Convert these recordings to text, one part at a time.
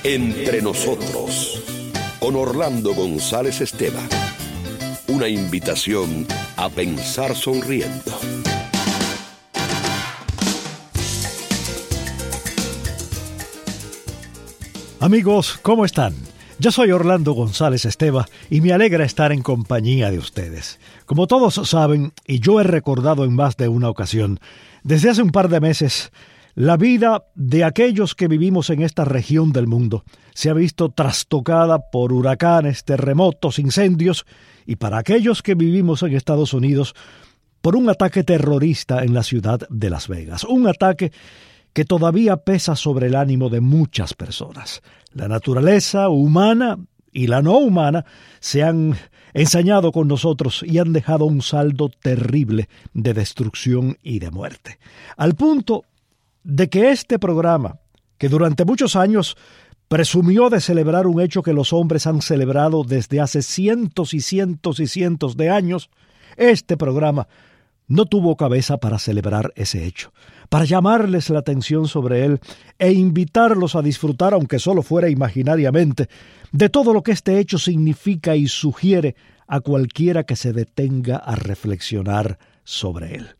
Entre nosotros, con Orlando González Esteban. Una invitación a pensar sonriendo. Amigos, ¿cómo están? Yo soy Orlando González Esteban y me alegra estar en compañía de ustedes. Como todos saben, y yo he recordado en más de una ocasión, desde hace un par de meses, la vida de aquellos que vivimos en esta región del mundo se ha visto trastocada por huracanes, terremotos, incendios, y para aquellos que vivimos en Estados Unidos, por un ataque terrorista en la ciudad de Las Vegas. Un ataque que todavía pesa sobre el ánimo de muchas personas. La naturaleza humana y la no humana se han ensañado con nosotros y han dejado un saldo terrible de destrucción y de muerte. Al punto de que este programa, que durante muchos años presumió de celebrar un hecho que los hombres han celebrado desde hace cientos y cientos y cientos de años, este programa no tuvo cabeza para celebrar ese hecho, para llamarles la atención sobre él e invitarlos a disfrutar, aunque solo fuera imaginariamente, de todo lo que este hecho significa y sugiere a cualquiera que se detenga a reflexionar sobre él.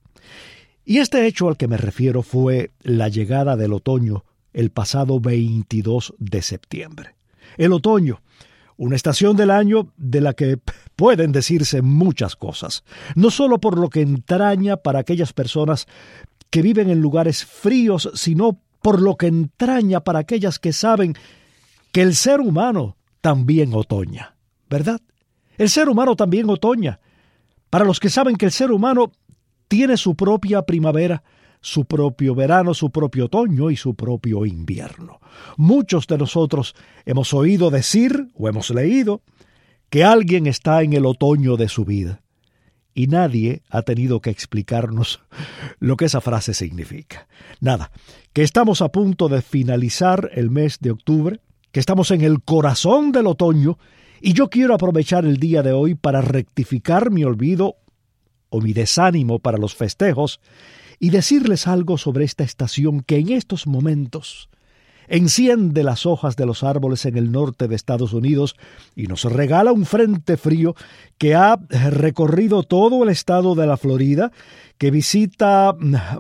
Y este hecho al que me refiero fue la llegada del otoño el pasado 22 de septiembre. El otoño, una estación del año de la que pueden decirse muchas cosas, no solo por lo que entraña para aquellas personas que viven en lugares fríos, sino por lo que entraña para aquellas que saben que el ser humano también otoña, ¿verdad? El ser humano también otoña. Para los que saben que el ser humano tiene su propia primavera, su propio verano, su propio otoño y su propio invierno. Muchos de nosotros hemos oído decir o hemos leído que alguien está en el otoño de su vida y nadie ha tenido que explicarnos lo que esa frase significa. Nada, que estamos a punto de finalizar el mes de octubre, que estamos en el corazón del otoño y yo quiero aprovechar el día de hoy para rectificar mi olvido o mi desánimo para los festejos y decirles algo sobre esta estación que en estos momentos enciende las hojas de los árboles en el norte de Estados Unidos y nos regala un frente frío que ha recorrido todo el estado de la Florida, que visita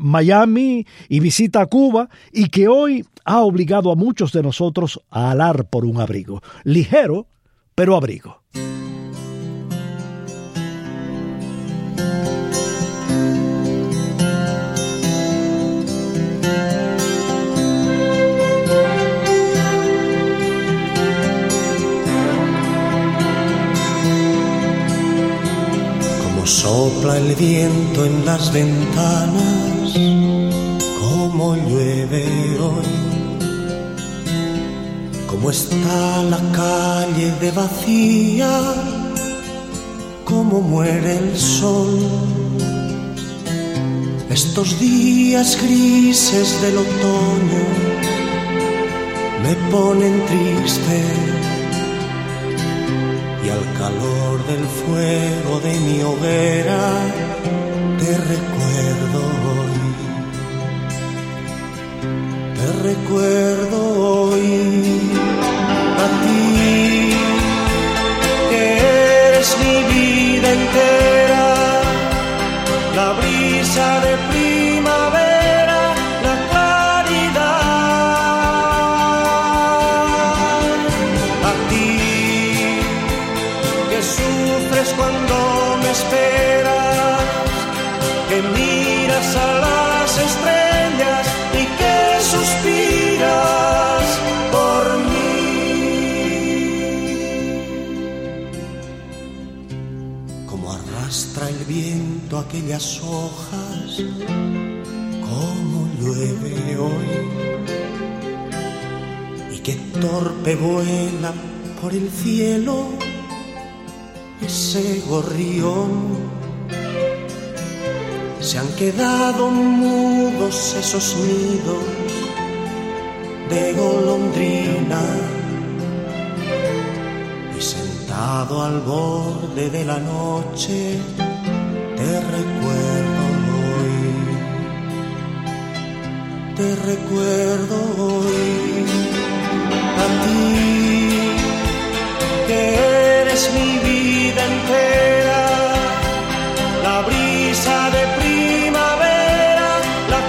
Miami y visita Cuba y que hoy ha obligado a muchos de nosotros a alar por un abrigo, ligero, pero abrigo. Sopla el viento en las ventanas, como llueve hoy, como está la calle de vacía, como muere el sol. Estos días grises del otoño me ponen triste. Y al calor del fuego de mi hoguera te recuerdo hoy a ti, que eres mi vida entera, la brisa de primavera, la claridad, a ti que sufres cuando me esperas, que miras a las estrellas y que suspiras por mí. Como arrastra el viento aquellas hojas, como llueve hoy, y que torpe vuela por el cielo ese gorrión. Se han quedado mudos esos nidos de golondrina, y sentado al borde de la noche te recuerdo hoy, a ti eres mi vida entera, la brisa de primavera, la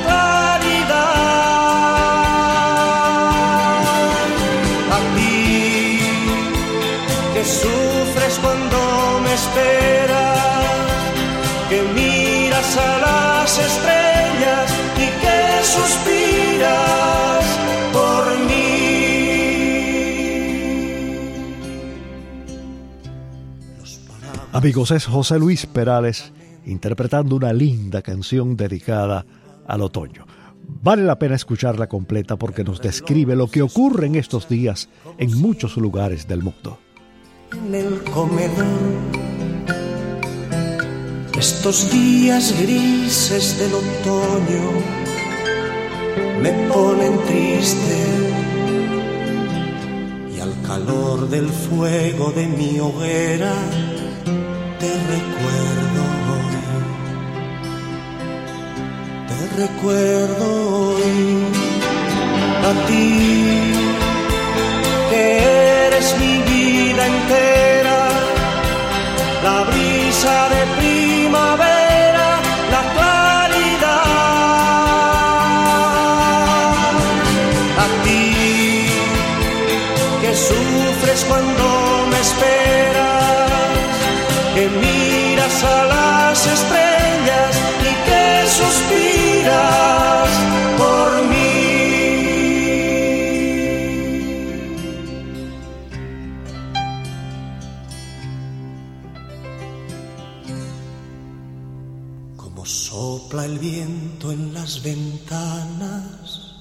claridad. A ti que sufres cuando me esperas, que miras a las estrellas y que suspiras por mí. Amigos, es José Luis Perales interpretando una linda canción dedicada al otoño. Vale la pena escucharla completa porque nos describe lo que ocurre en estos días en muchos lugares del mundo. En el comedor, estos días grises del otoño me ponen triste, y al calor del fuego de mi hoguera te recuerdo hoy, a ti que eres mi vida entera, la brisa de primavera, la claridad. A ti que sufres cuando me esperas, que miras a las estrellas y que suspiras por mí. Como sopla el viento en las ventanas,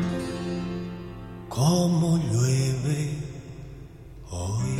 como llueve hoy.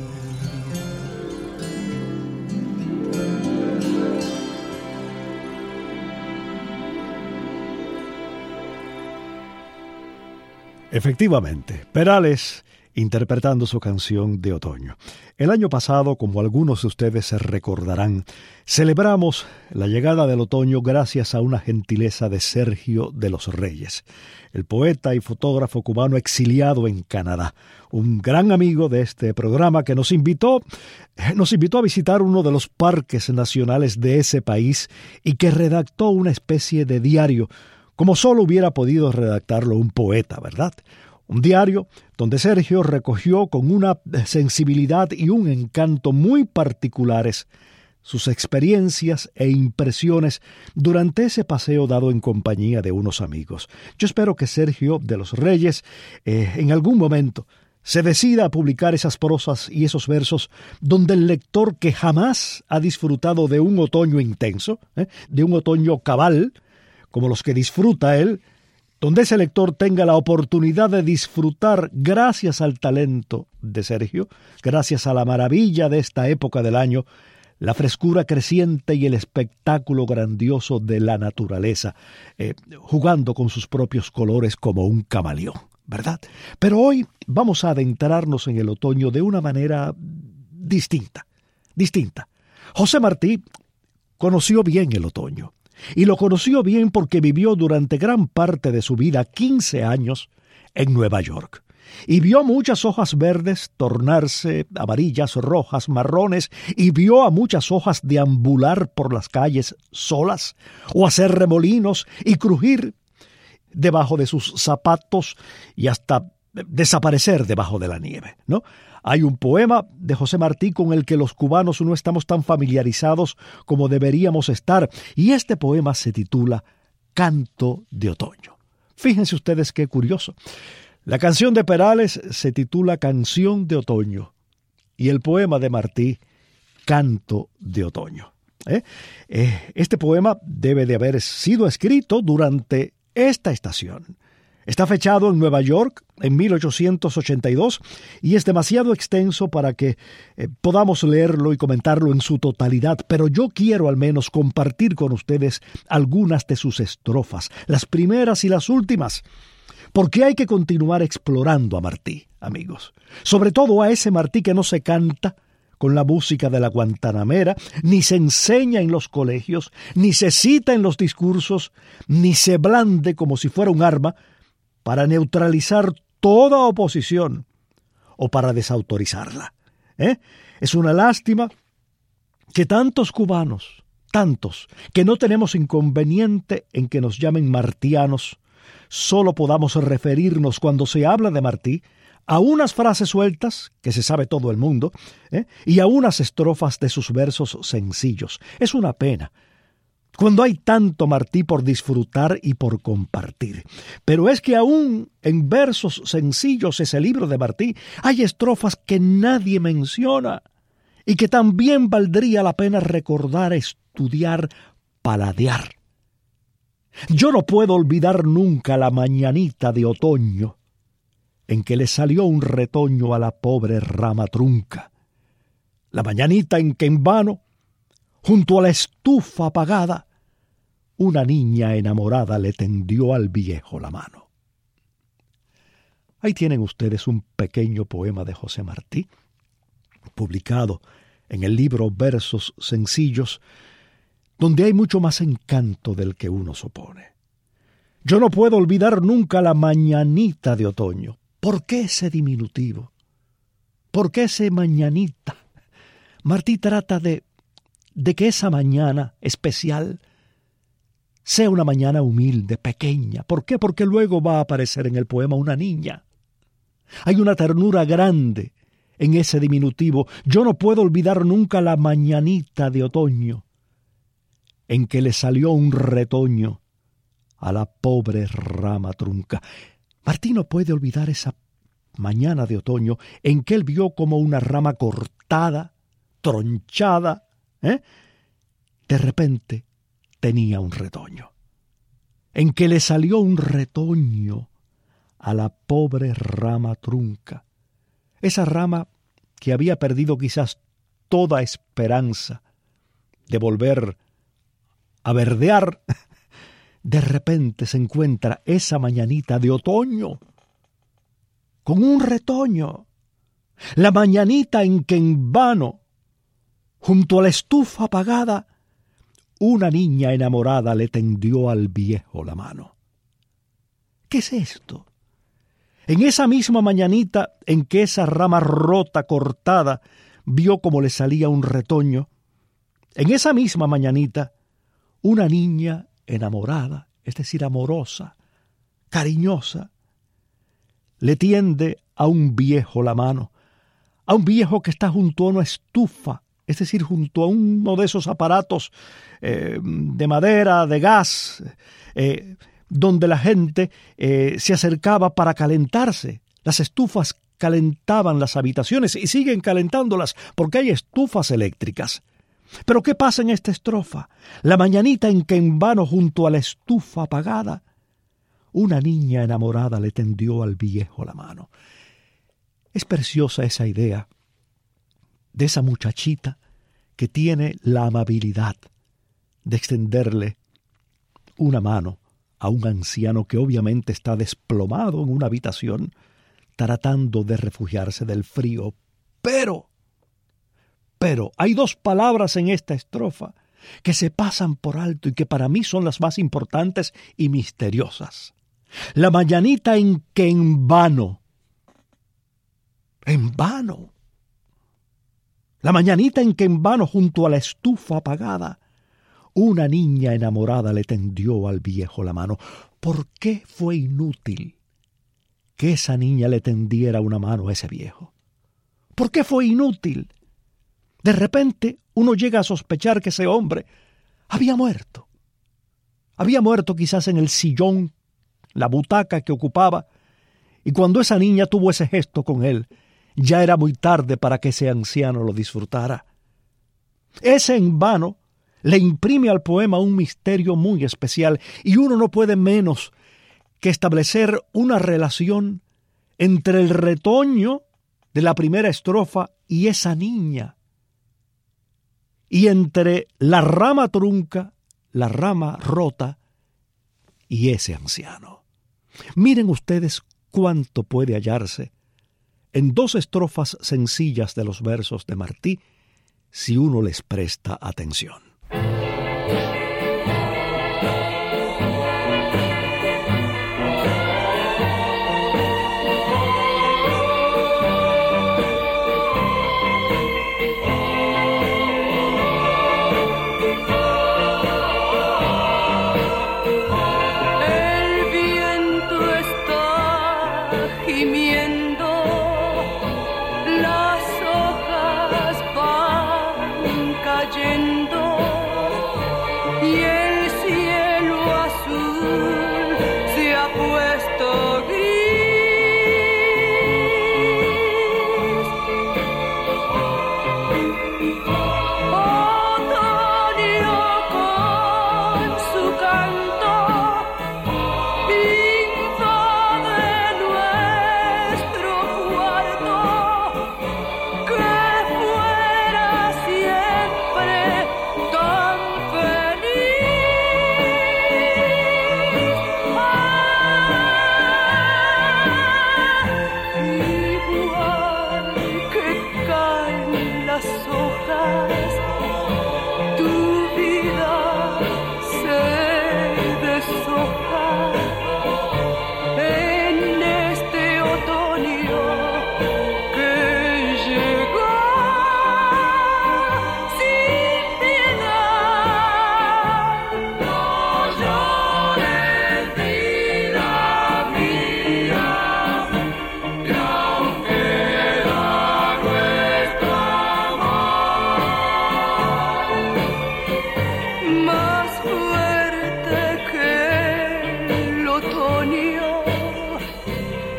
Efectivamente, Perales interpretando su canción de otoño. El año pasado, como algunos de ustedes se recordarán, celebramos la llegada del otoño gracias a una gentileza de Sergio de los Reyes, el poeta y fotógrafo cubano exiliado en Canadá, un gran amigo de este programa que nos invitó a visitar uno de los parques nacionales de ese país y que redactó una especie de diario, como solo hubiera podido redactarlo un poeta, ¿verdad? Un diario donde Sergio recogió con una sensibilidad y un encanto muy particulares sus experiencias e impresiones durante ese paseo dado en compañía de unos amigos. Yo espero que Sergio de los Reyes en algún momento se decida a publicar esas prosas y esos versos donde el lector que jamás ha disfrutado de un otoño intenso, de un otoño cabal, como los que disfruta él, donde ese lector tenga la oportunidad de disfrutar, gracias al talento de Sergio, gracias a la maravilla de esta época del año, la frescura creciente y el espectáculo grandioso de la naturaleza, jugando con sus propios colores como un camaleón, ¿verdad? Pero hoy vamos a adentrarnos en el otoño de una manera distinta. José Martí conoció bien el otoño. Y lo conoció bien porque vivió durante gran parte de su vida, 15 años, en Nueva York. Y vio muchas hojas verdes tornarse amarillas, rojas, marrones, y vio a muchas hojas deambular por las calles solas, o hacer remolinos y crujir debajo de sus zapatos y hasta desaparecer debajo de la nieve, ¿no? Hay un poema de José Martí con el que los cubanos no estamos tan familiarizados como deberíamos estar, y este poema se titula Canto de Otoño. Fíjense ustedes qué curioso. La canción de Perales se titula Canción de Otoño y el poema de Martí, Canto de Otoño. Este poema debe de haber sido escrito durante esta estación. Está fechado en Nueva York en 1882 y es demasiado extenso para que podamos leerlo y comentarlo en su totalidad, pero yo quiero al menos compartir con ustedes algunas de sus estrofas, las primeras y las últimas, porque hay que continuar explorando a Martí, amigos. Sobre todo a ese Martí que no se canta con la música de la Guantanamera, ni se enseña en los colegios, ni se cita en los discursos, ni se blande como si fuera un arma, para neutralizar toda oposición o para desautorizarla. Es una lástima que tantos cubanos, tantos, que no tenemos inconveniente en que nos llamen martianos, solo podamos referirnos cuando se habla de Martí a unas frases sueltas, que se sabe todo el mundo, y a unas estrofas de sus versos sencillos. Es una pena, cuando hay tanto Martí por disfrutar y por compartir. Pero es que aún en versos sencillos, ese libro de Martí, hay estrofas que nadie menciona y que también valdría la pena recordar, estudiar, paladear. Yo no puedo olvidar nunca la mañanita de otoño en que le salió un retoño a la pobre rama trunca. La mañanita en que en vano, junto a la estufa apagada, una niña enamorada le tendió al viejo la mano. Ahí tienen ustedes un pequeño poema de José Martí, publicado en el libro Versos Sencillos, donde hay mucho más encanto del que uno supone. Yo no puedo olvidar nunca la mañanita de otoño. ¿Por qué ese diminutivo? ¿Por qué ese mañanita? Martí trata de que esa mañana especial sea una mañana humilde, pequeña. ¿Por qué? Porque luego va a aparecer en el poema una niña. Hay una ternura grande en ese diminutivo. Yo no puedo olvidar nunca la mañanita de otoño en que le salió un retoño a la pobre rama trunca. Martí no puede olvidar esa mañana de otoño en que él vio como una rama cortada, tronchada, de repente tenía un retoño, en que le salió un retoño a la pobre rama trunca. Esa rama que había perdido quizás toda esperanza de volver a verdear, de repente se encuentra esa mañanita de otoño con un retoño. La mañanita en que en vano, junto a la estufa apagada, una niña enamorada le tendió al viejo la mano. ¿Qué es esto? En esa misma mañanita en que esa rama rota, cortada, vio como le salía un retoño, en esa misma mañanita, una niña enamorada, es decir, amorosa, cariñosa, le tiende a un viejo la mano, a un viejo que está junto a una estufa, es decir, junto a uno de esos aparatos de madera, de gas, donde la gente se acercaba para calentarse. Las estufas calentaban las habitaciones y siguen calentándolas porque hay estufas eléctricas. Pero ¿qué pasa en esta estrofa? La mañanita en que en vano junto a la estufa apagada, una niña enamorada le tendió al viejo la mano. Es preciosa esa idea de esa muchachita que tiene la amabilidad de extenderle una mano a un anciano que obviamente está desplomado en una habitación tratando de refugiarse del frío. Pero hay dos palabras en esta estrofa que se pasan por alto y que para mí son las más importantes y misteriosas. La mañanita en que en vano, la mañanita en que en vano junto a la estufa apagada, una niña enamorada le tendió al viejo la mano. ¿Por qué fue inútil que esa niña le tendiera una mano a ese viejo? ¿Por qué fue inútil? De repente uno llega a sospechar que ese hombre había muerto. Había muerto quizás en el sillón, la butaca que ocupaba, y cuando esa niña tuvo ese gesto con él, ya era muy tarde para que ese anciano lo disfrutara. Ese en vano le imprime al poema un misterio muy especial y uno no puede menos que establecer una relación entre el retoño de la primera estrofa y esa niña, y entre la rama trunca, la rama rota y ese anciano. Miren ustedes cuánto puede hallarse en dos estrofas sencillas de los versos de Martí si uno les presta atención.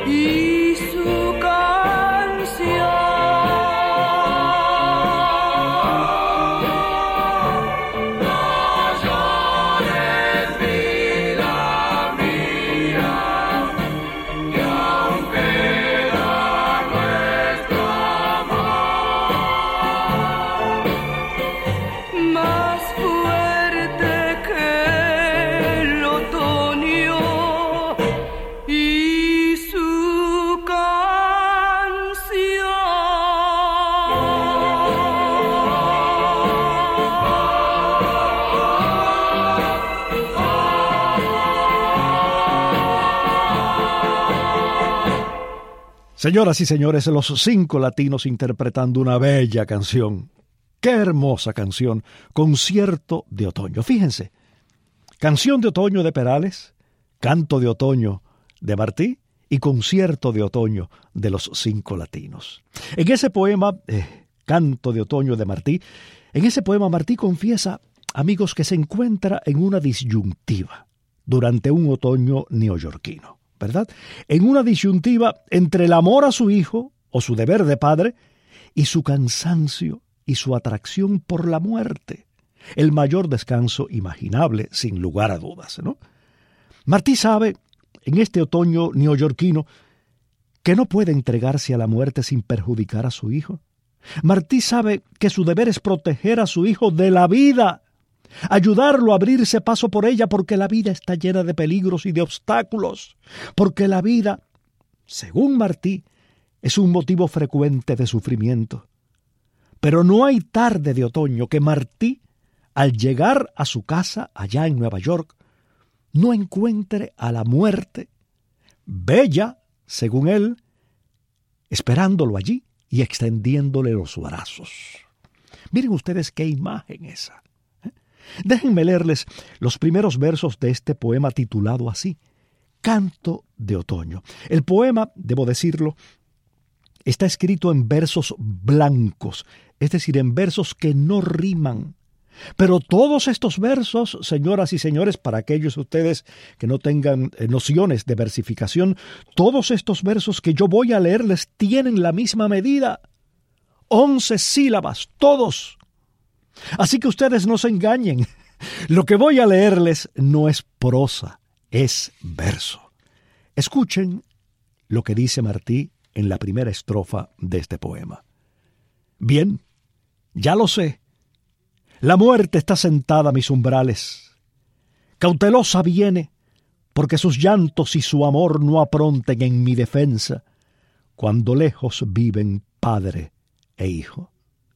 y su canción. Señoras y señores, los 5 latinos interpretando una bella canción. ¡Qué hermosa canción! Concierto de otoño. Fíjense, canción de otoño de Perales, canto de otoño de Martí y concierto de otoño de los 5 latinos. En ese poema, canto de otoño de Martí, en ese poema Martí confiesa, amigos, que se encuentra en una disyuntiva durante un otoño neoyorquino, ¿verdad? En una disyuntiva entre el amor a su hijo, o su deber de padre, y su cansancio y su atracción por la muerte. El mayor descanso imaginable, sin lugar a dudas, ¿no? Martí sabe, en este otoño neoyorquino, que no puede entregarse a la muerte sin perjudicar a su hijo. Martí sabe que su deber es proteger a su hijo de la vida, ayudarlo a abrirse paso por ella, porque la vida está llena de peligros y de obstáculos, porque la vida, según Martí, es un motivo frecuente de sufrimiento. Pero no hay tarde de otoño que Martí, al llegar a su casa allá en Nueva York, no encuentre a la muerte, bella, según él, esperándolo allí y extendiéndole los brazos. Miren ustedes qué imagen esa. Déjenme leerles los primeros versos de este poema titulado así, Canto de Otoño. El poema, debo decirlo, está escrito en versos blancos, es decir, en versos que no riman. Pero todos estos versos, señoras y señores, para aquellos de ustedes que no tengan nociones de versificación, todos estos versos que yo voy a leerles tienen la misma medida, 11 sílabas, todos. Así que ustedes no se engañen. Lo que voy a leerles no es prosa, es verso. Escuchen lo que dice Martí en la primera estrofa de este poema. Bien, ya lo sé. La muerte está sentada a mis umbrales. Cautelosa viene, porque sus llantos y su amor no apronten en mi defensa, cuando lejos viven padre e hijo.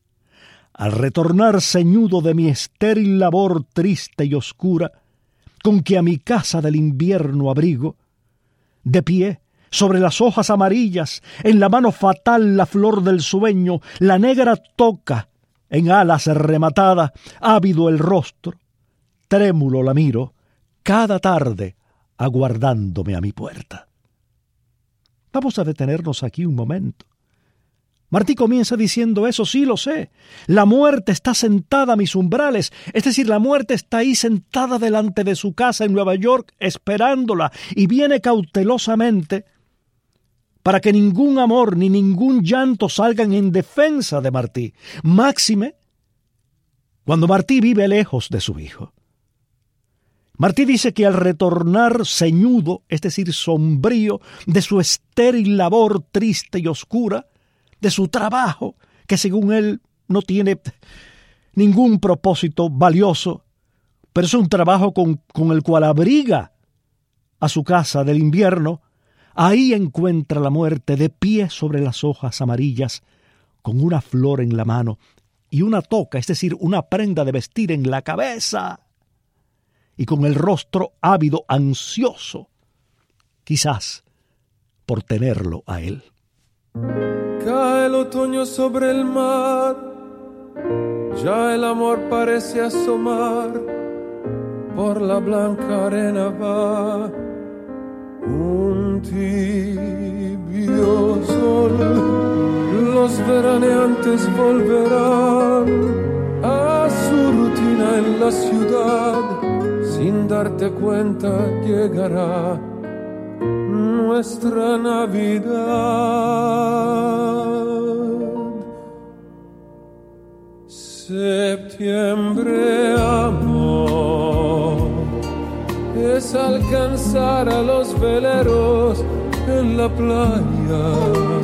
Al retornar ceñudo de mi estéril labor triste y oscura, con que a mi casa del invierno abrigo, de pie, sobre las hojas amarillas, en la mano fatal la flor del sueño, la negra toca, en alas rematada, ávido el rostro, trémulo la miro, cada tarde aguardándome a mi puerta. Vamos a detenernos aquí un momento. Martí comienza diciendo eso, sí lo sé. La muerte está sentada a mis umbrales, es decir, la muerte está ahí sentada delante de su casa en Nueva York, esperándola, y viene cautelosamente para que ningún amor ni ningún llanto salgan en defensa de Martí, máxime cuando Martí vive lejos de su hijo. Martí dice que al retornar ceñudo, es decir, sombrío, de su estéril labor triste y oscura, de su trabajo, que según él no tiene ningún propósito valioso, pero es un trabajo con el cual abriga a su casa del invierno, ahí encuentra la muerte de pie sobre las hojas amarillas, con una flor en la mano y una toca, es decir, una prenda de vestir en la cabeza, y con el rostro ávido, ansioso, quizás por tenerlo a él. Cae el otoño sobre el mar, ya el amor parece asomar, por la blanca arena va un tibio sol. Los veraneantes volverán a su rutina en la ciudad, sin darte cuenta llegará nuestra Navidad. Septiembre, amor, es alcanzar a los veleros en la playa.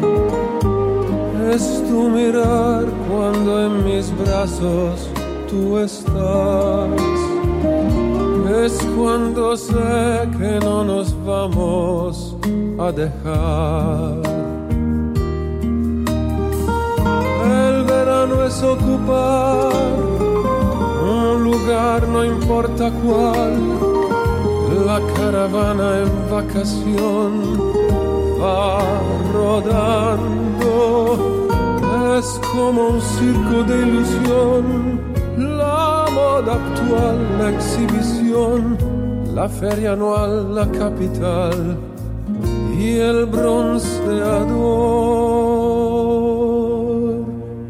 Es tu mirar cuando en mis brazos tú estás. Es cuando sé que no nos vamos a dejar. El verano es ocupar un lugar, no importa cuál. La caravana en vacación va rodando. Es como un circo de ilusión. La moda actual, la exhibición, la feria anual, la capital y el bronceador.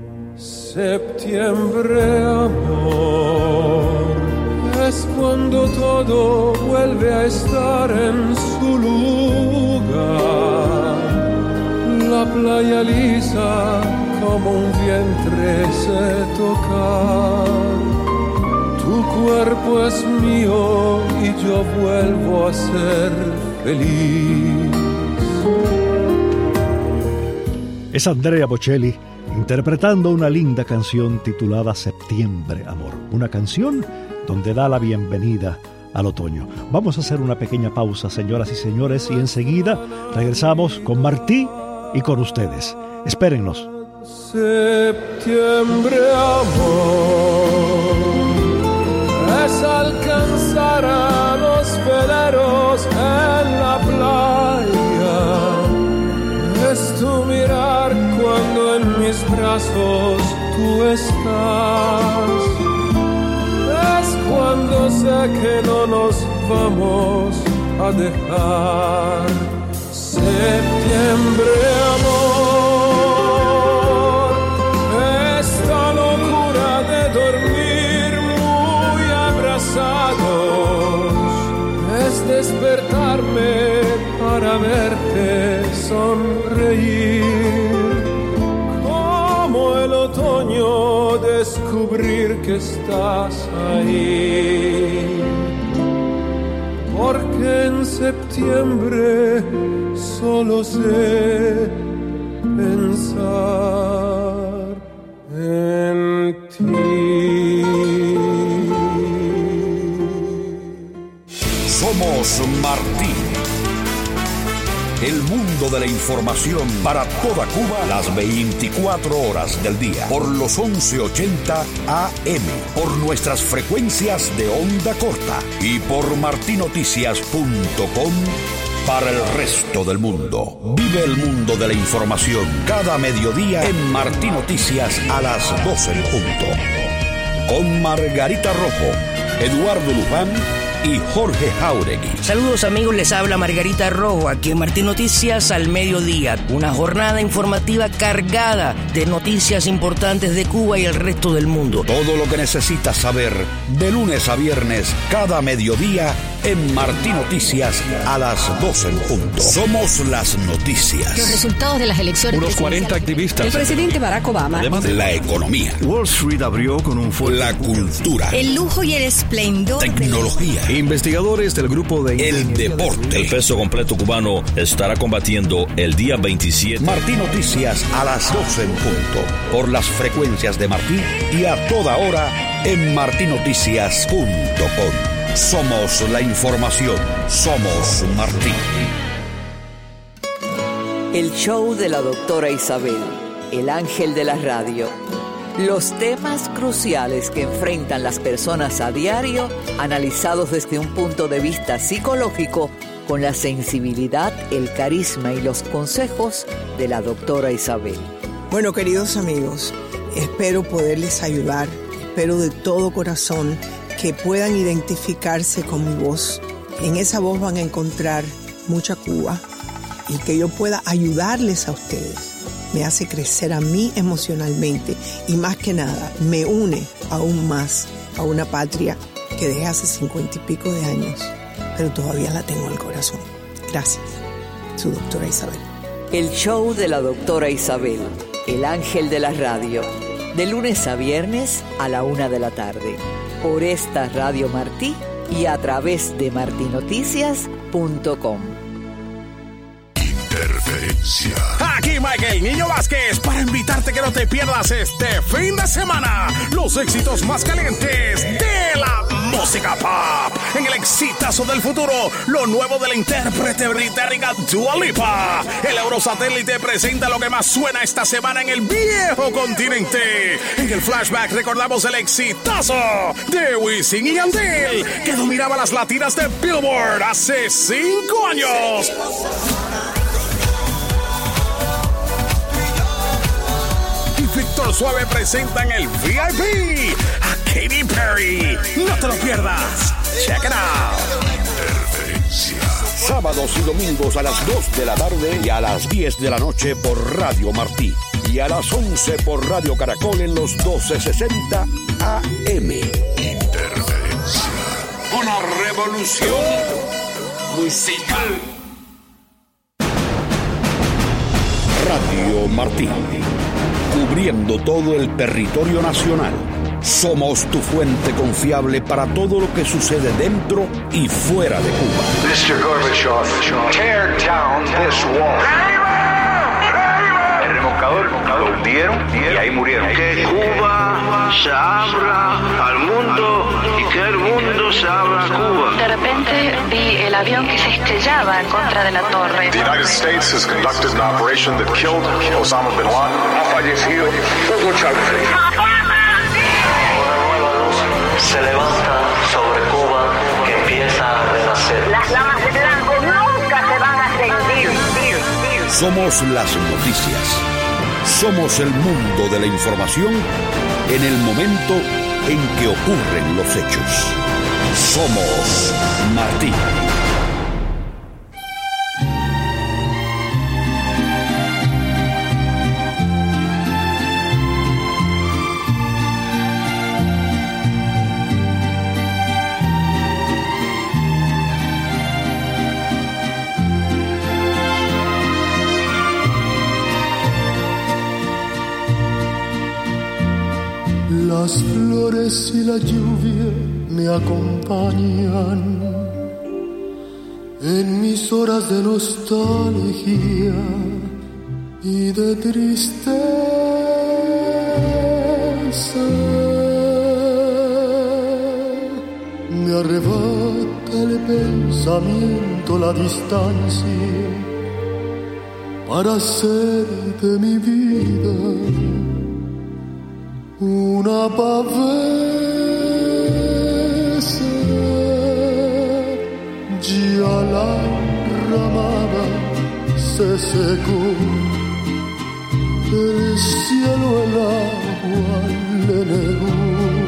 Septiembre, amor, es cuando todo vuelve a estar en su lugar. La playa lisa como un vientre sé tocar. Tu cuerpo es mío y yo vuelvo a ser feliz. Es Andrea Bocelli interpretando una linda canción titulada Septiembre, amor. Una canción donde da la bienvenida al otoño. Vamos a hacer una pequeña pausa, señoras y señores, y enseguida regresamos con Martí y con ustedes. Espérennos. Septiembre, amor, es alcanzar a los veleros en la playa. Es tu mirar cuando en mis brazos tú estás. Es cuando sé que no nos vamos a dejar. Septiembre, amor, esta locura de dormir muy abrazados es despertarme para verte sonreír. Como el otoño descubrir que estás ahí. Porque en septiembre solo sé pensar en ti. Somos Martí. El mundo de la información para toda Cuba las 24 horas del día por los 1180 AM, por nuestras frecuencias de onda corta y por martinoticias.com para el resto del mundo. Vive el mundo de la información cada mediodía en Martí Noticias a las 12 en punto. Con Margarita Rojo, Eduardo Luján y Jorge Jauregui. Saludos amigos, les habla Margarita Rojo aquí en Martí Noticias al mediodía. Una jornada informativa cargada de noticias importantes de Cuba y el resto del mundo. Todo lo que necesitas saber de lunes a viernes cada mediodía en Martí Noticias a las 12 en punto. Somos las noticias. Los resultados de las elecciones. Unos 40 activistas. El presidente Barack Obama. Además de la economía. Wall Street abrió con un fuerte. La cultura. El lujo y el esplendor. Tecnología. Investigadores del grupo de... El deporte. El peso completo cubano estará combatiendo el día 27. Martí Noticias a las 12 en punto. Por las frecuencias de Martí y a toda hora en martinoticias.com. Somos la información. Somos Martí. El show de la doctora Isabel, el ángel de la radio. Los temas cruciales que enfrentan las personas a diario, analizados desde un punto de vista psicológico, con la sensibilidad, el carisma y los consejos de la doctora Isabel. Bueno, queridos amigos, espero poderles ayudar. Espero de todo corazón que puedan identificarse con mi voz. En esa voz van a encontrar mucha Cuba y que yo pueda ayudarles a ustedes. Me hace crecer a mí emocionalmente y más que nada me une aún más a una patria que dejé hace 50 y pico de años, pero todavía la tengo en el corazón. Gracias. su doctora Isabel. El show de la doctora Isabel, el ángel de la radio, de lunes a viernes a la 1:00 p.m, por esta Radio Martí y a través de martinoticias.com. Interferencia. Aquí Michael Niño Vázquez para invitarte que no te pierdas este fin de semana los éxitos más calientes de la música pop. En el exitazo del futuro, lo nuevo de la intérprete británica Dua Lipa. El Eurosatélite presenta lo que más suena esta semana en el viejo continente. En el flashback recordamos el exitazo de Wisin y Yandel, que dominaba las latinas de Billboard hace 5 años. Víctor Suave presentan el VIP a Katy Perry. No te lo pierdas. Check it out. Sábados y domingos a las 2 de la tarde y a las 10 de la noche por Radio Martí. Y a las 11 por Radio Caracol en los 1260 AM. Interferencia. Una revolución musical. Radio Martí. Cubriendo todo el territorio nacional. Somos tu fuente confiable para todo lo que sucede dentro y fuera de Cuba. Mr. Gorbachev, tear down this wall. El remolcador lo hundieron y ahí murieron. Que Cuba se abra al mundo y que el mundo se abra a Cuba. De repente vi el avión que se estrellaba en contra de la torre. The United States has conducted an operation that killed Osama bin Laden. Ha fallecido Hugo Chávez. Se levanta sobre Cuba que empieza a renacer. Las llamas de blanco nunca se van a extinguir. Somos las noticias. Somos el mundo de la información en el momento en que ocurren los hechos. Somos Martí. Las flores y la lluvia me acompañan en mis horas de nostalgia y de tristeza. Me arrebata el pensamiento la distancia para hacer de mi vida una pavesa. Ya la ramada se secó, el cielo el agua le negó.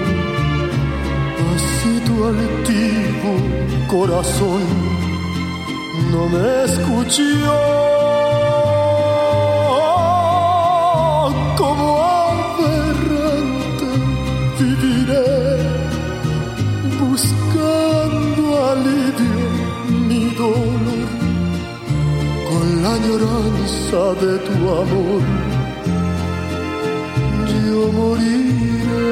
Así tu altivo corazón no me escuchó. Como buscando alivio mi dolor, con la añoranza de tu amor, yo moriré.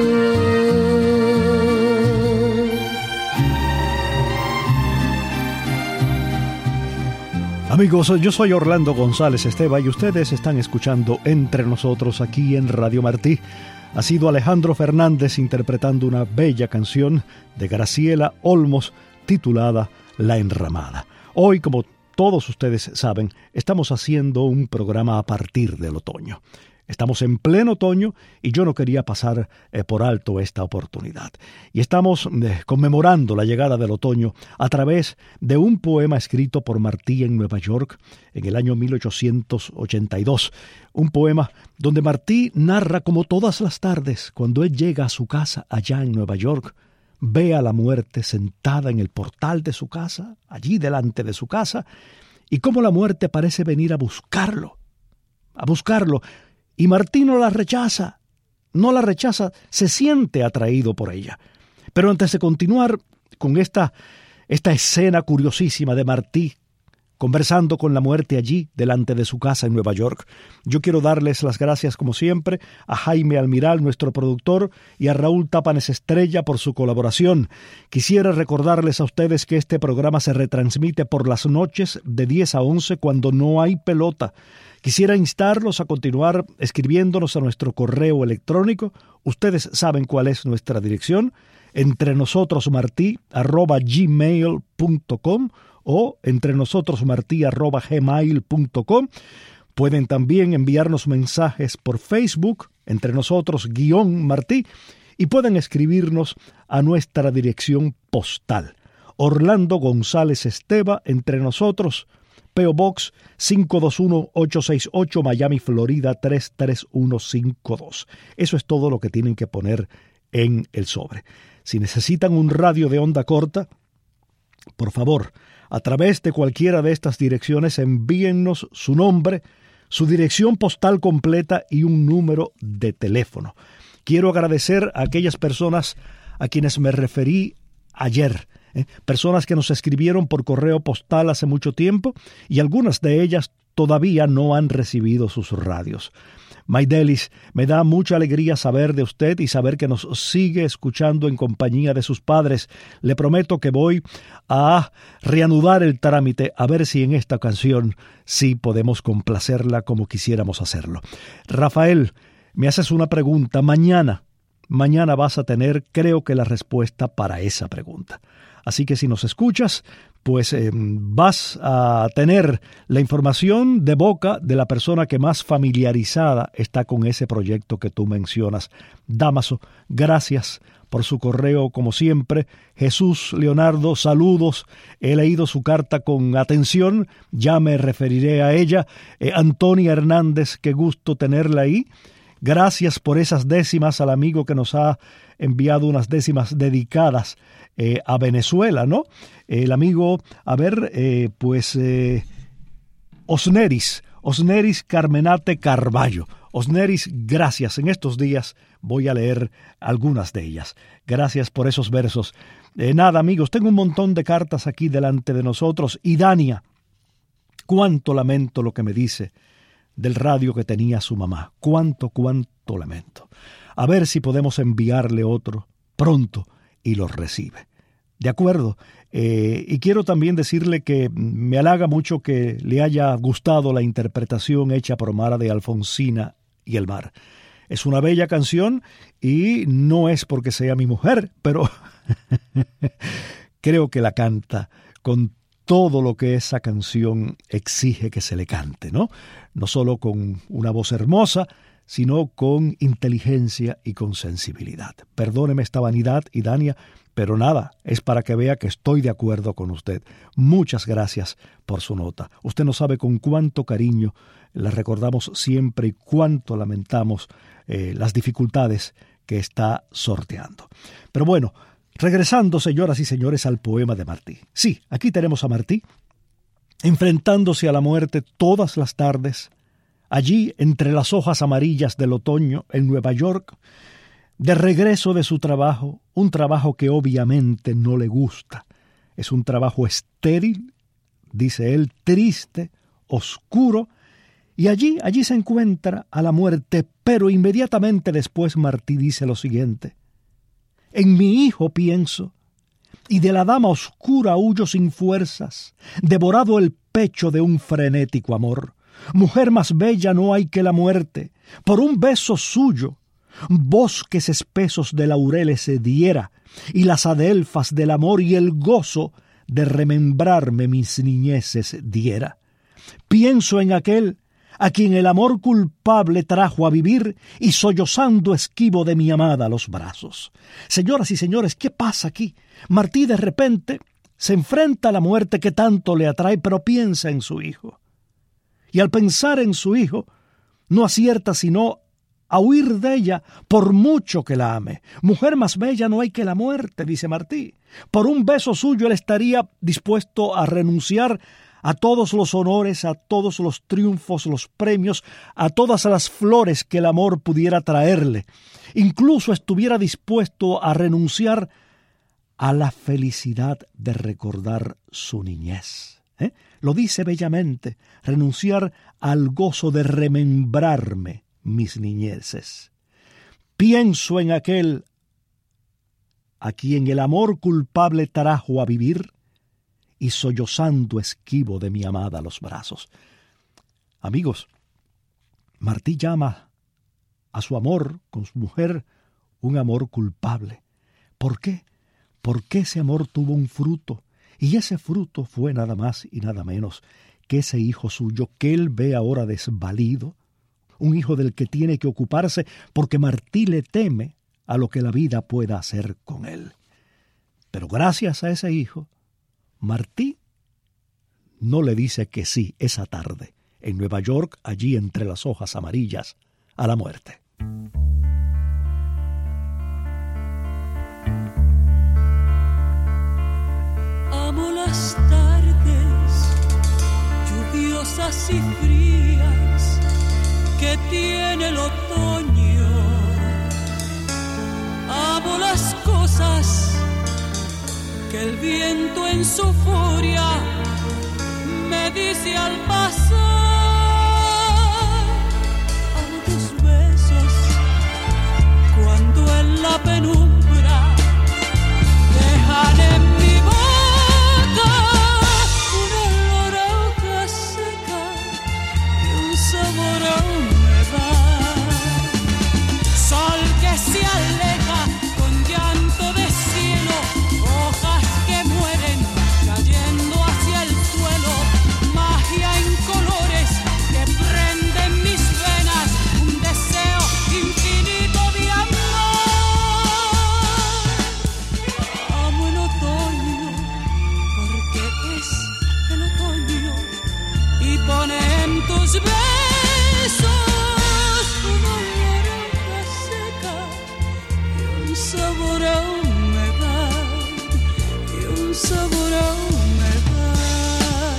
Amigos, yo soy Orlando González Esteva y ustedes están escuchando Entre Nosotros aquí en Radio Martí. Ha sido Alejandro Fernández interpretando una bella canción de Graciela Olmos titulada La Enramada. Hoy, como todos ustedes saben, estamos haciendo un programa a partir del otoño. Estamos en pleno otoño y yo no quería pasar por alto esta oportunidad. Y estamos conmemorando la llegada del otoño a través de un poema escrito por Martí en Nueva York en el año 1882. Un poema donde Martí narra como todas las tardes, cuando él llega a su casa allá en Nueva York, ve a la muerte sentada en el portal de su casa, allí delante de su casa, y cómo la muerte parece venir a buscarlo. Y Martí no la rechaza, se siente atraído por ella. Pero antes de continuar con esta escena curiosísima de Martí, conversando con la muerte allí, delante de su casa en Nueva York. Yo quiero darles las gracias, como siempre, a Jaime Almiral, nuestro productor, y a Raúl Tápanes Estrella por su colaboración. Quisiera recordarles a ustedes que este programa se retransmite por las noches de 10 a 11 cuando no hay pelota. Quisiera instarlos a continuar escribiéndonos a nuestro correo electrónico. Ustedes saben cuál es nuestra dirección, entrenosotrosmarti@gmail.com o entrenosotrosmarti@gmail.com. Pueden también enviarnos mensajes por Facebook, Entre Nosotros-Martí, y pueden escribirnos a nuestra dirección postal. Orlando González Esteva, Entre Nosotros, P.O. Box 521868, Miami, Florida 33152. Eso es todo lo que tienen que poner en el sobre. Si necesitan un radio de onda corta, por favor, a través de cualquiera de estas direcciones envíennos su nombre, su dirección postal completa y un número de teléfono. Quiero agradecer a aquellas personas a quienes me referí ayer, personas que nos escribieron por correo postal hace mucho tiempo y algunas de ellas todavía no han recibido sus radios. Maydelis, me da mucha alegría saber de usted y saber que nos sigue escuchando en compañía de sus padres. Le prometo que voy a reanudar el trámite a ver si en esta ocasión sí podemos complacerla como quisiéramos hacerlo. Rafael, me haces una pregunta. Mañana vas a tener, creo que la respuesta para esa pregunta. Así que si nos escuchas, pues vas a tener la información de boca de la persona que más familiarizada está con ese proyecto que tú mencionas. Dámaso, gracias por su correo como siempre. Jesús Leonardo, saludos. He leído su carta con atención, ya me referiré a ella. Antonia Hernández, qué gusto tenerla ahí. Gracias por esas décimas al amigo que nos ha enviado unas décimas dedicadas a Venezuela, ¿no? El amigo, Osneris Carmenate Carballo. Osneris, gracias. En estos días voy a leer algunas de ellas. Gracias por esos versos. Nada, amigos, tengo un montón de cartas aquí delante de nosotros. Y Dania, cuánto lamento lo que me dice del radio que tenía su mamá. Cuánto lamento. A ver si podemos enviarle otro pronto y lo recibe. De acuerdo. Y quiero también decirle que me halaga mucho que le haya gustado la interpretación hecha por Mara de Alfonsina y el mar. Es una bella canción y no es porque sea mi mujer, pero creo que la canta con todo lo que esa canción exige que se le cante, ¿no? No solo con una voz hermosa, sino con inteligencia y con sensibilidad. Perdóneme esta vanidad, Idania, pero nada, es para que vea que estoy de acuerdo con usted. Muchas gracias por su nota. Usted no sabe con cuánto cariño la recordamos siempre y cuánto lamentamos las dificultades que está sorteando. Pero bueno, regresando, señoras y señores, al poema de Martí. Sí, aquí tenemos a Martí enfrentándose a la muerte todas las tardes, allí entre las hojas amarillas del otoño en Nueva York, de regreso de su trabajo, un trabajo que obviamente no le gusta. Es un trabajo estéril, dice él, triste, oscuro, y allí se encuentra a la muerte, pero inmediatamente después Martí dice lo siguiente: en mi hijo pienso, y de la dama oscura huyo sin fuerzas, devorado el pecho de un frenético amor. Mujer más bella no hay que la muerte, por un beso suyo, bosques espesos de laureles se diera, y las adelfas del amor y el gozo de remembrarme mis niñeces diera. Pienso en aquel a quien el amor culpable trajo a vivir y sollozando esquivo de mi amada los brazos. Señoras y señores, ¿qué pasa aquí? Martí de repente se enfrenta a la muerte que tanto le atrae, pero piensa en su hijo. Y al pensar en su hijo, no acierta sino a huir de ella por mucho que la ame. Mujer más bella no hay que la muerte, dice Martí. Por un beso suyo él estaría dispuesto a renunciar a todos los honores, a todos los triunfos, los premios, a todas las flores que el amor pudiera traerle. Incluso estuviera dispuesto a renunciar a la felicidad de recordar su niñez. Lo dice bellamente, renunciar al gozo de remembrarme mis niñeces. Pienso en aquel a quien el amor culpable trajo a vivir y sollozando esquivo de mi amada los brazos. Amigos, Martí llama a su amor con su mujer un amor culpable. ¿Por qué? Porque ese amor tuvo un fruto, y ese fruto fue nada más y nada menos que ese hijo suyo que él ve ahora desvalido, un hijo del que tiene que ocuparse porque Martí le teme a lo que la vida pueda hacer con él. Pero gracias a ese hijo, Martí no le dice que sí esa tarde, en Nueva York, allí entre las hojas amarillas, a la muerte. Amo las tardes lluviosas y frías que tiene el otoño. Amo las cosas que el viento en su furia me dice al pasar. Amo tus besos cuando en la penumbra dejan en mi boca un olor a hoja seca y un sabor a humedad. Sol que se aleja con llanto de cielo, hojas que mueren cayendo hacia el suelo, magia en colores que prenden mis venas, un deseo infinito de amor. Amo el otoño porque es el otoño y pone en tus besos un olor a hoja seca y un sabor a humedad, y un sabor a humedad.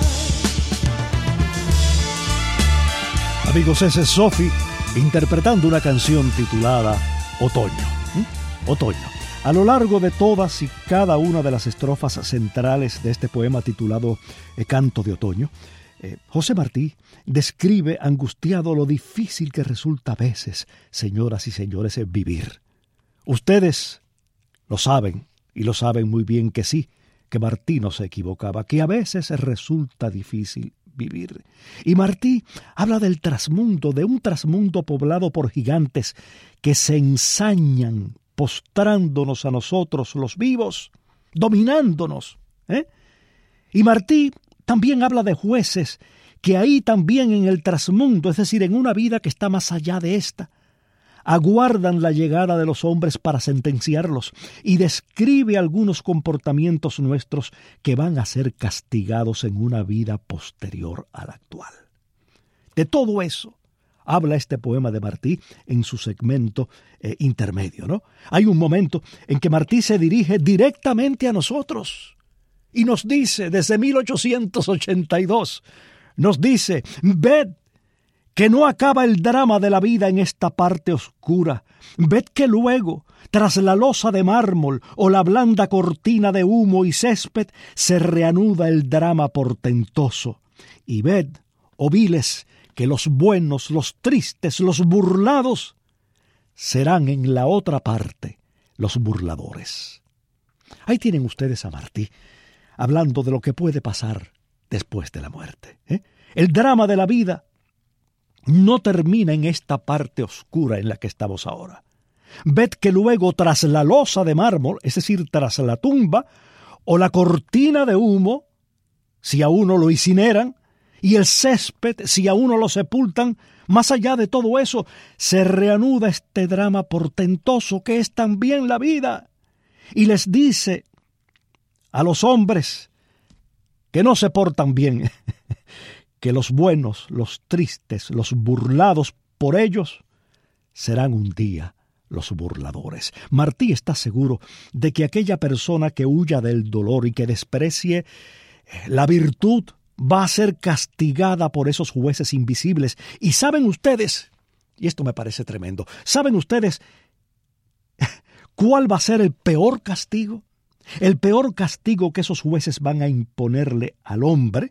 Amigos, ese es Sophie interpretando una canción titulada Otoño. Otoño. A lo largo de todas y cada una de las estrofas centrales de este poema titulado Canto de Otoño, José Martí describe angustiado lo difícil que resulta a veces, señoras y señores, vivir. Ustedes lo saben, y lo saben muy bien que sí, que Martí no se equivocaba, que a veces resulta difícil vivir. Y Martí habla del trasmundo, de un trasmundo poblado por gigantes que se ensañan postrándonos a nosotros los vivos, dominándonos. Y Martí también habla de jueces que ahí también en el trasmundo, es decir, en una vida que está más allá de esta, aguardan la llegada de los hombres para sentenciarlos, y describe algunos comportamientos nuestros que van a ser castigados en una vida posterior a la actual. De todo eso habla este poema de Martí en su segmento intermedio, ¿no? Hay un momento en que Martí se dirige directamente a nosotros y nos dice, desde 1882, nos dice: ved que no acaba el drama de la vida en esta parte oscura. Ved que luego, tras la losa de mármol o la blanda cortina de humo y césped, se reanuda el drama portentoso. Y ved, oh viles, que los buenos, los tristes, los burlados, serán en la otra parte los burladores. Ahí tienen ustedes a Martí, hablando de lo que puede pasar después de la muerte. El drama de la vida no termina en esta parte oscura en la que estamos ahora. Ved que luego, tras la losa de mármol, es decir, tras la tumba, o la cortina de humo, si a uno lo incineran, y el césped, si a uno lo sepultan, más allá de todo eso, se reanuda este drama portentoso que es también la vida. Y les dice a los hombres que no se portan bien, que los buenos, los tristes, los burlados por ellos, serán un día los burladores. Martí está seguro de que aquella persona que huya del dolor y que desprecie la virtud va a ser castigada por esos jueces invisibles. Y saben ustedes, y esto me parece tremendo, ¿saben ustedes cuál va a ser el peor castigo? El peor castigo que esos jueces van a imponerle al hombre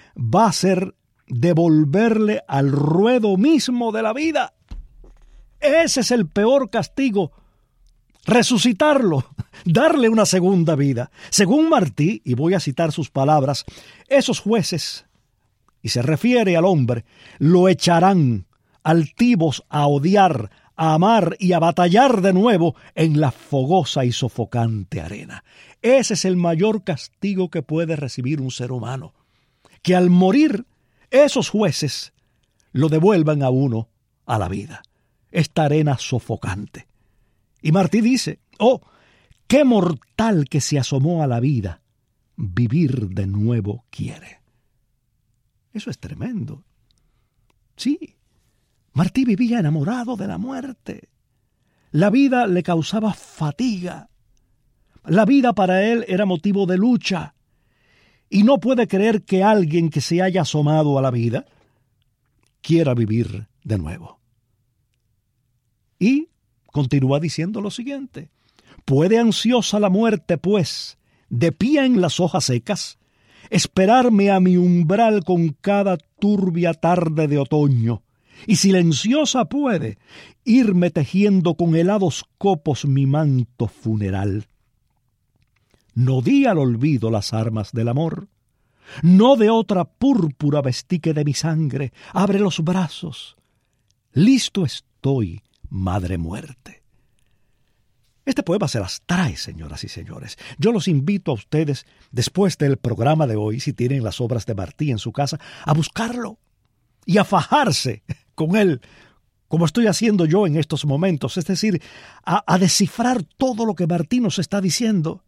va a ser devolverle al ruedo mismo de la vida. Ese es el peor castigo, resucitarlo, darle una segunda vida. Según Martí, y voy a citar sus palabras, esos jueces, y se refiere al hombre, lo echarán altivos a odiar, a amar y a batallar de nuevo en la fogosa y sofocante arena. Ese es el mayor castigo que puede recibir un ser humano, que al morir esos jueces lo devuelvan a uno a la vida, esta arena sofocante. Y Martí dice, oh, qué mortal que se asomó a la vida, vivir de nuevo quiere. Eso es tremendo. Sí, Martí vivía enamorado de la muerte. La vida le causaba fatiga. La vida para él era motivo de lucha. Y no puede creer que alguien que se haya asomado a la vida quiera vivir de nuevo. Y continúa diciendo lo siguiente: ¿puede ansiosa la muerte, pues, de pie en las hojas secas, esperarme a mi umbral con cada turbia tarde de otoño? Y silenciosa puede irme tejiendo con helados copos mi manto funeral. No di al olvido las armas del amor, no de otra púrpura vestí que de mi sangre. Abre los brazos, listo estoy, madre muerte. Este poema se las trae, señoras y señores. Yo los invito a ustedes, después del programa de hoy, si tienen las obras de Martí en su casa, a buscarlo y a fajarse con él, como estoy haciendo yo en estos momentos, es decir, a descifrar todo lo que Martí nos está diciendo.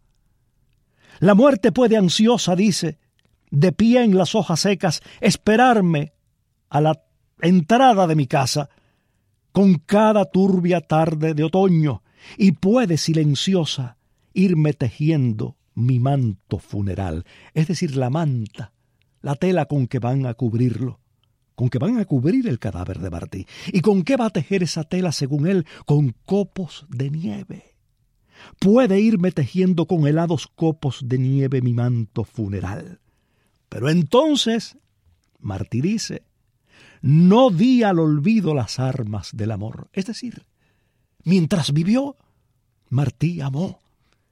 La muerte puede ansiosa, dice, de pie en las hojas secas, esperarme a la entrada de mi casa con cada turbia tarde de otoño, y puede silenciosa irme tejiendo mi manto funeral, es decir, la manta, la tela con que van a cubrirlo, con que van a cubrir el cadáver de Martí. ¿Y con qué va a tejer esa tela, según él? Con copos de nieve. Puede irme tejiendo con helados copos de nieve mi manto funeral. Pero entonces, Martí dice, no di al olvido las armas del amor. Es decir, mientras vivió, Martí amó.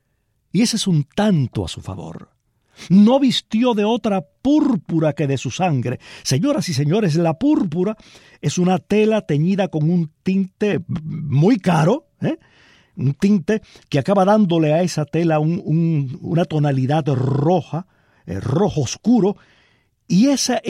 Y ese es un tanto a su favor. No vistió de otra púrpura que de su sangre. Señoras y señores, la púrpura es una tela teñida con un tinte muy caro, un tinte que acaba dándole a esa tela una tonalidad roja, rojo oscuro, y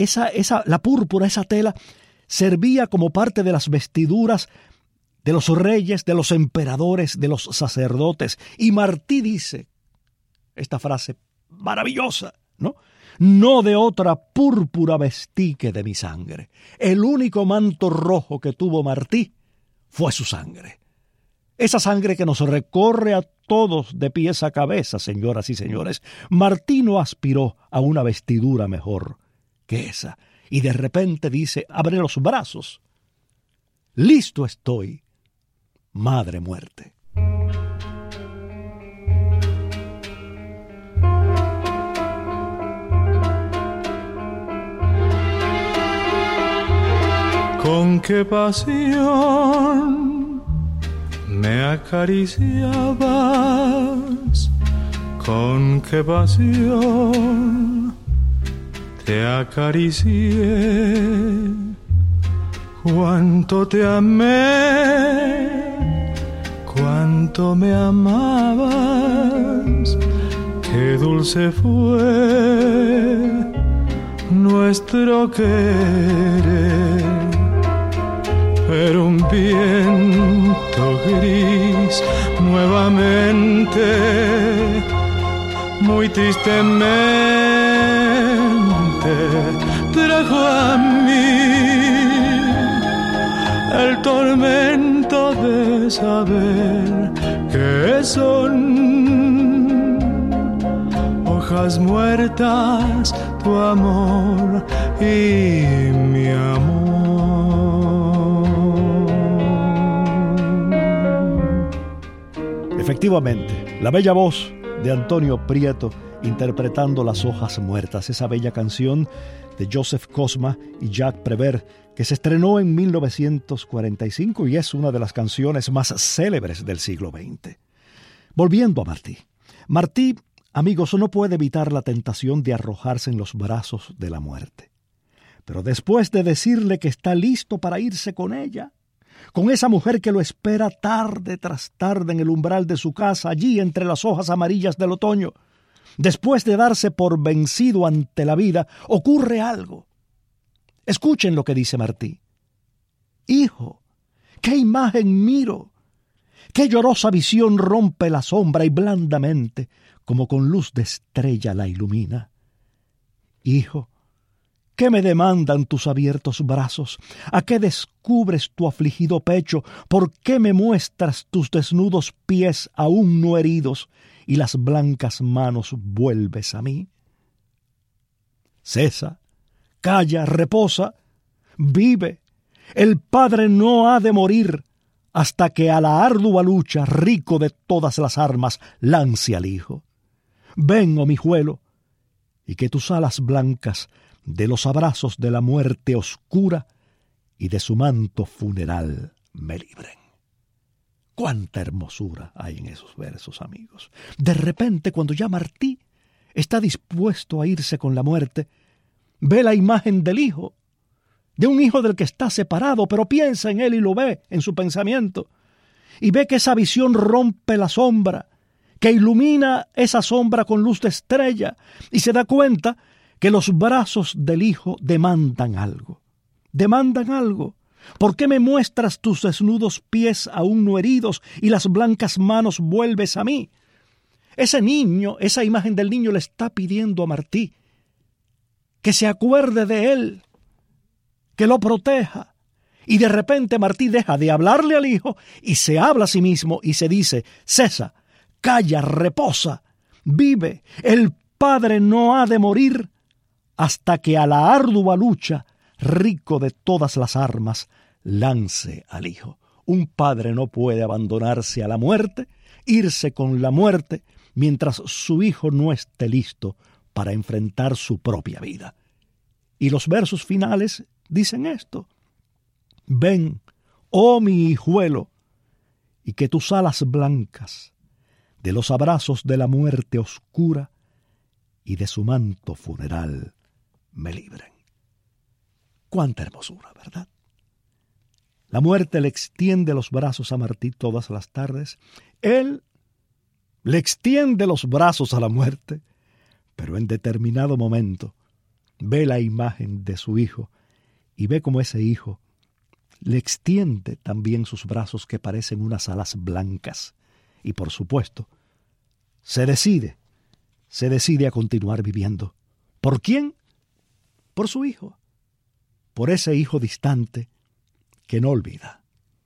la púrpura, esa tela, servía como parte de las vestiduras de los reyes, de los emperadores, de los sacerdotes. Y Martí dice esta frase maravillosa, ¿no? No de otra púrpura vestí que de mi sangre. El único manto rojo que tuvo Martí fue su sangre. Esa sangre que nos recorre a todos de pies a cabeza, señoras y señores. Martí no aspiró a una vestidura mejor que esa. Y de repente dice, abre los brazos. Listo estoy, madre muerte. Con qué pasión me acariciabas, con qué pasión te acaricié, cuánto te amé, cuánto me amabas, qué dulce fue nuestro querer. Pero un viento gris nuevamente, muy tristemente, trajo a mí el tormento de saber que son hojas muertas tu amor y mi amor. Efectivamente, la bella voz de Antonio Prieto interpretando Las hojas muertas, esa bella canción de Joseph Cosma y Jacques Prévert, que se estrenó en 1945 y es una de las canciones más célebres del siglo XX. Volviendo a Martí. Martí, amigos, no puede evitar la tentación de arrojarse en los brazos de la muerte. Pero después de decirle que está listo para irse con ella, con esa mujer que lo espera tarde tras tarde en el umbral de su casa, allí entre las hojas amarillas del otoño, después de darse por vencido ante la vida, ocurre algo. Escuchen lo que dice Martí. Hijo, qué imagen miro, qué llorosa visión rompe la sombra y blandamente, como con luz de estrella la ilumina. Hijo, ¿qué me demandan tus abiertos brazos? ¿A qué descubres tu afligido pecho? ¿Por qué me muestras tus desnudos pies aún no heridos y las blancas manos vuelves a mí? Cesa, calla, reposa, vive. El padre no ha de morir hasta que a la ardua lucha, rico de todas las armas, lance al hijo. Ven, oh mijuelo, y que tus alas blancas de los abrazos de la muerte oscura y de su manto funeral me libren. Cuánta hermosura hay en esos versos, amigos. De repente, cuando ya Martí está dispuesto a irse con la muerte, ve la imagen del hijo, de un hijo del que está separado, pero piensa en él y lo ve en su pensamiento, y ve que esa visión rompe la sombra, que ilumina esa sombra con luz de estrella, y se da cuenta que los brazos del hijo demandan algo. Demandan algo. ¿Por qué me muestras tus desnudos pies aún no heridos y las blancas manos vuelves a mí? Ese niño, esa imagen del niño le está pidiendo a Martí que se acuerde de él, que lo proteja. Y de repente Martí deja de hablarle al hijo y se habla a sí mismo y se dice: cesa, calla, reposa, vive. El padre no ha de morir hasta que a la ardua lucha, rico de todas las armas, lance al hijo. Un padre no puede abandonarse a la muerte, irse con la muerte, mientras su hijo no esté listo para enfrentar su propia vida. Y los versos finales dicen esto: ven, oh mi hijuelo, y que tus alas blancas de los abrazos de la muerte oscura y de su manto funeral me libren. Cuánta hermosura, ¿verdad? La muerte le extiende los brazos a Martí todas las tardes. Él le extiende los brazos a la muerte, pero en determinado momento ve la imagen de su hijo y ve cómo ese hijo le extiende también sus brazos que parecen unas alas blancas. Y por supuesto, se decide a continuar viviendo. ¿Por quién? Por su hijo, por ese hijo distante que no olvida.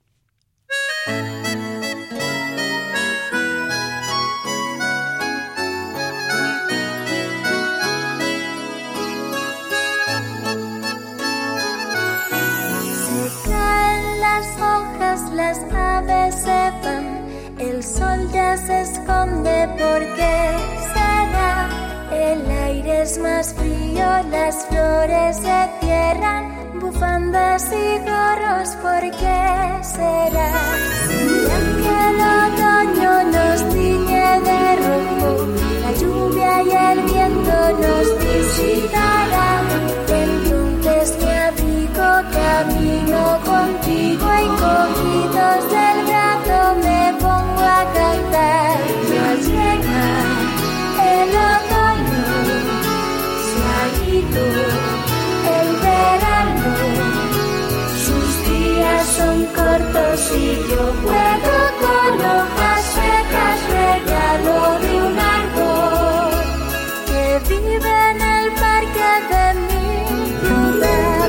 Se caen las hojas, las aves se van, el sol ya se esconde, ¿por qué será? El aire es más frío, las flores se cierran, bufandas y gorros, ¿por qué será? Ya que el otoño nos tiñe de rojo, la lluvia y el viento nos visitarán. Entonces me abrigo, camino contigo y cogidos del brazo me pongo a cantar. Ya llega el otoño, se ha ido el verano, sus días son cortos y yo juego con hojas secas, regalo de un árbol que vive en el parque de mi ciudad.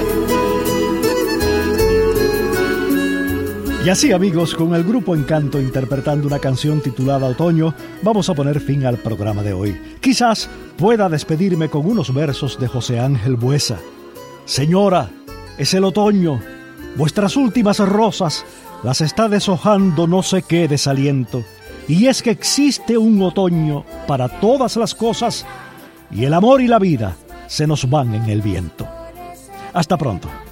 Y así, amigos, con el grupo Encanto interpretando una canción titulada Otoño, vamos a poner fin al programa de hoy. Quizás pueda despedirme con unos versos de José Ángel Buesa. Señora, es el otoño, vuestras últimas rosas las está deshojando no sé qué desaliento. Y es que existe un otoño para todas las cosas y el amor y la vida se nos van en el viento. Hasta pronto.